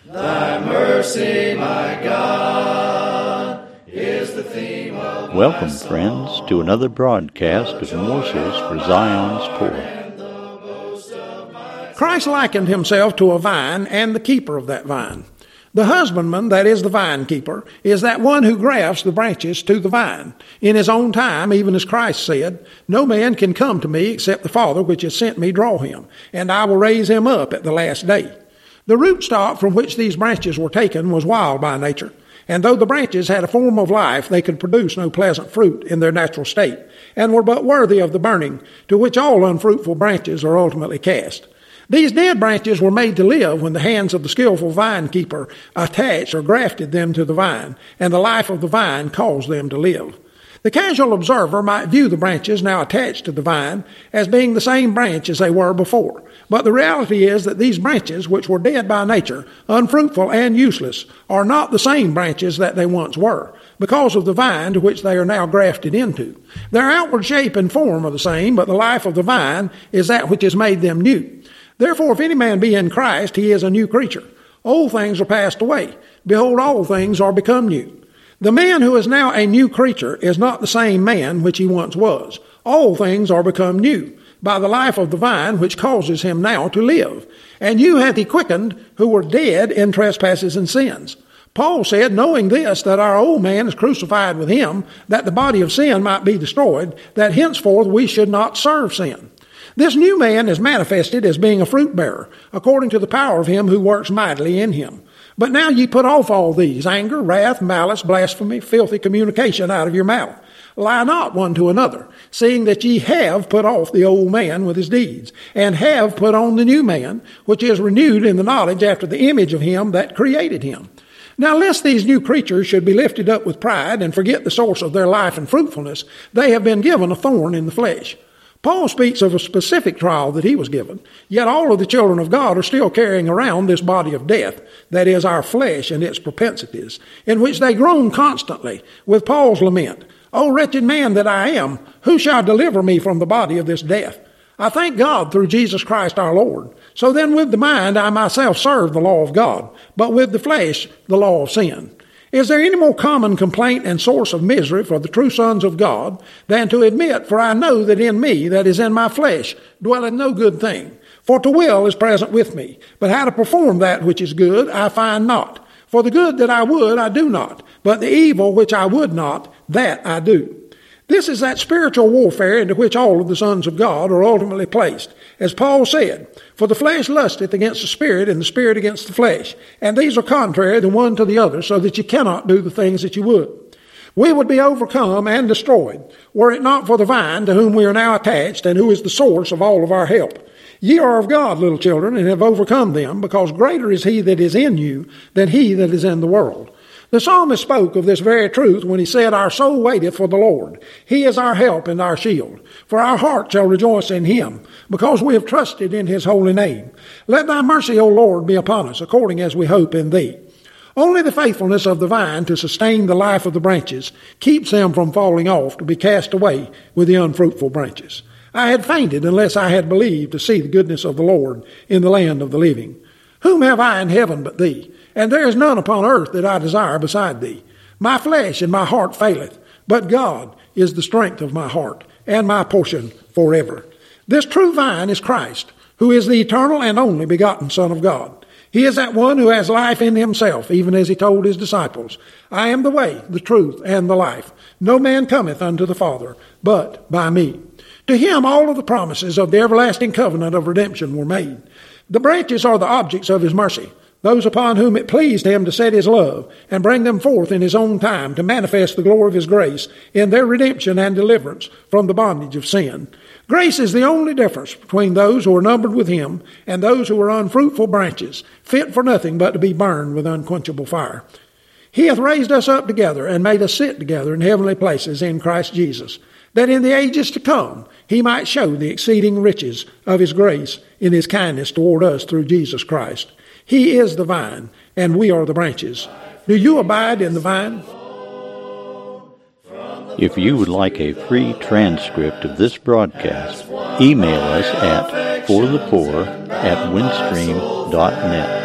Thy mercy, my God, is the theme of Welcome, friends, to another broadcast of Morsels for Zion's Poor. Christ likened himself to a vine and the keeper of that vine. The husbandman, that is the vine keeper, is that one who grafts the branches to the vine. In his own time, even as Christ said, "No man can come to me except the Father which has sent me draw him, and I will raise him up at the last day." The rootstock from which these branches were taken was wild by nature, and though the branches had a form of life, they could produce no pleasant fruit in their natural state, and were but worthy of the burning, to which all unfruitful branches are ultimately cast. These dead branches were made to live when the hands of the skillful vine keeper attached or grafted them to the vine, and the life of the vine caused them to live. The casual observer might view the branches now attached to the vine as being the same branch as they were before, but the reality is that these branches, which were dead by nature, unfruitful and useless, are not the same branches that they once were, because of the vine to which they are now grafted into. Their outward shape and form are the same, but the life of the vine is that which has made them new. Therefore, if any man be in Christ, he is a new creature. Old things are passed away. Behold, all things are become new. The man who is now a new creature is not the same man which he once was. All things are become new, by the life of the vine which causes him now to live. And you hath he quickened, who were dead in trespasses and sins. Paul said, knowing this, that our old man is crucified with him, that the body of sin might be destroyed, that henceforth we should not serve sin. This new man is manifested as being a fruit bearer, according to the power of him who works mightily in him. But now ye put off all these, anger, wrath, malice, blasphemy, filthy communication out of your mouth. Lie not one to another, seeing that ye have put off the old man with his deeds, and have put on the new man, which is renewed in the knowledge after the image of him that created him. Now, lest these new creatures should be lifted up with pride and forget the source of their life and fruitfulness, they have been given a thorn in the flesh. Paul speaks of a specific trial that he was given, yet all of the children of God are still carrying around this body of death, that is our flesh and its propensities, in which they groan constantly with Paul's lament, "O wretched man that I am, who shall deliver me from the body of this death? I thank God through Jesus Christ our Lord. So then with the mind I myself serve the law of God, but with the flesh the law of sin." Is there any more common complaint and source of misery for the true sons of God than to admit, "For I know that in me, that is in my flesh, dwelleth no good thing. For to will is present with me, but how to perform that which is good I find not. For the good that I would I do not, but the evil which I would not, that I do." This is that spiritual warfare into which all of the sons of God are ultimately placed. As Paul said, "For the flesh lusteth against the spirit, and the spirit against the flesh. And these are contrary the one to the other, so that you cannot do the things that you would." We would be overcome and destroyed, were it not for the vine to whom we are now attached, and who is the source of all of our help. Ye are of God, little children, and have overcome them, because greater is he that is in you than he that is in the world. The psalmist spoke of this very truth when he said, "Our soul waiteth for the Lord. He is our help and our shield. For our heart shall rejoice in him, because we have trusted in his holy name. Let thy mercy, O Lord, be upon us, according as we hope in thee." Only the faithfulness of the vine to sustain the life of the branches keeps them from falling off to be cast away with the unfruitful branches. I had fainted unless I had believed to see the goodness of the Lord in the land of the living. Whom have I in heaven but thee? And there is none upon earth that I desire beside thee. My flesh and my heart faileth, but God is the strength of my heart and my portion forever. This true vine is Christ, who is the eternal and only begotten Son of God. He is that one who has life in himself, even as he told his disciples, "I am the way, the truth, and the life. No man cometh unto the Father, but by me." To him all of the promises of the everlasting covenant of redemption were made. The branches are the objects of his mercy, those upon whom it pleased him to set his love and bring them forth in his own time to manifest the glory of his grace in their redemption and deliverance from the bondage of sin. Grace is the only difference between those who are numbered with him and those who are unfruitful branches, fit for nothing but to be burned with unquenchable fire. He hath raised us up together and made us sit together in heavenly places in Christ Jesus, that in the ages to come he might show the exceeding riches of his grace in his kindness toward us through Jesus Christ. He is the vine, and we are the branches. Do you abide in the vine? If you would like a free transcript of this broadcast, email us at forthepoor@windstream.net.